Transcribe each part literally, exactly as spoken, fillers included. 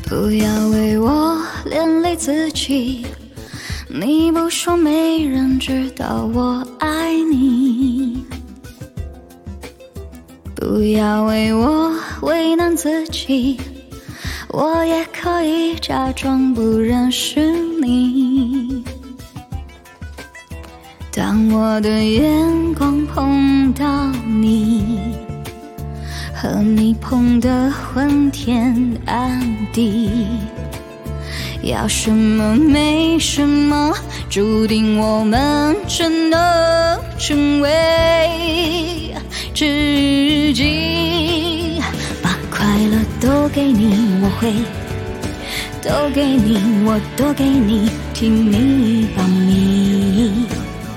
不要为我连累自己，你不说没人知道我爱你。不要为我为难自己，我也可以假装不认识你。当我的眼光碰到你，和你碰得昏天暗地，要什么没什么，注定我们只能成为知己。把快乐都给你，我会都给你，我都给你，替你保密。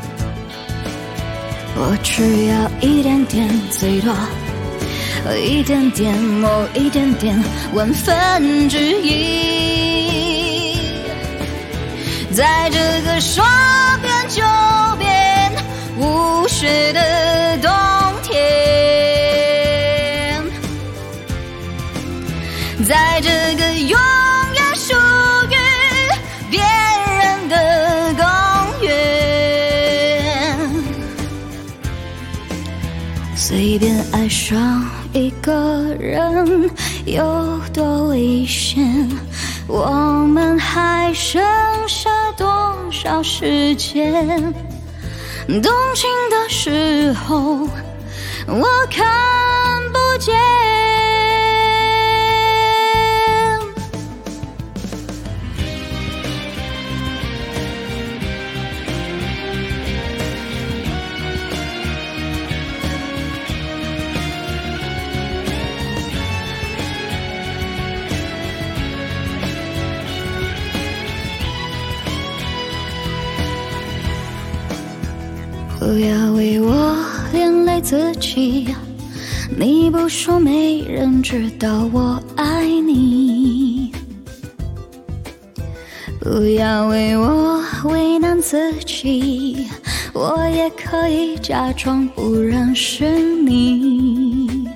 我只要一点点，最多一点点，哦，一点点，万分之一。在这个说变就变无雪的冬天，在这个永远属于别人的公园，随便爱上一个人有多危险，我们还剩下多少时间？动情的时候我看不见，不要为我连累自己，你不说没人知道我爱你。不要为我为难自己，我也可以假装不认识你。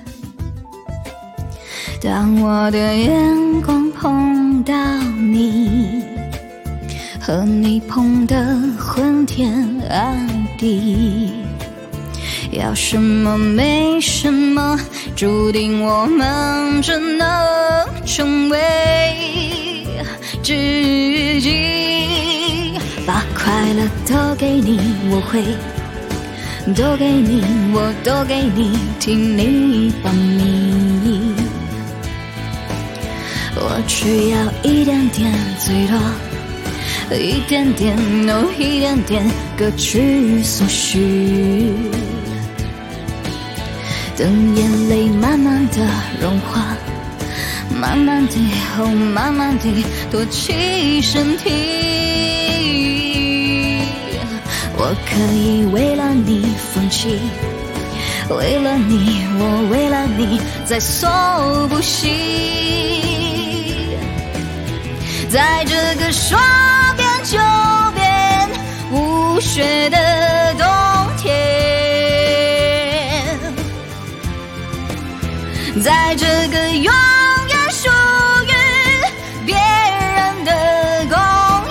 当我的眼光碰到你，和你碰得昏天暗地，要什么没什么，注定我们只能成为知己。把快乐都给你，我会都给你，我都给你，替你保密。我只要一点点，最多一点点，哦，一点点，各取所需。等眼泪慢慢的融化，慢慢地，哦，慢慢地托起身体。我可以为了你放弃，为了你，我为了你在所不惜。在这个说变就变无雪的冬天，在这个永远属于别人的公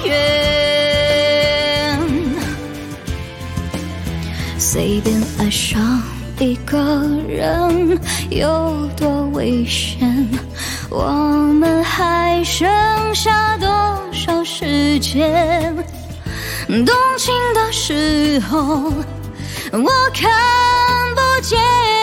园，随便爱上一个人有多危险，我们还剩下多少时间？动情的时候我看不见。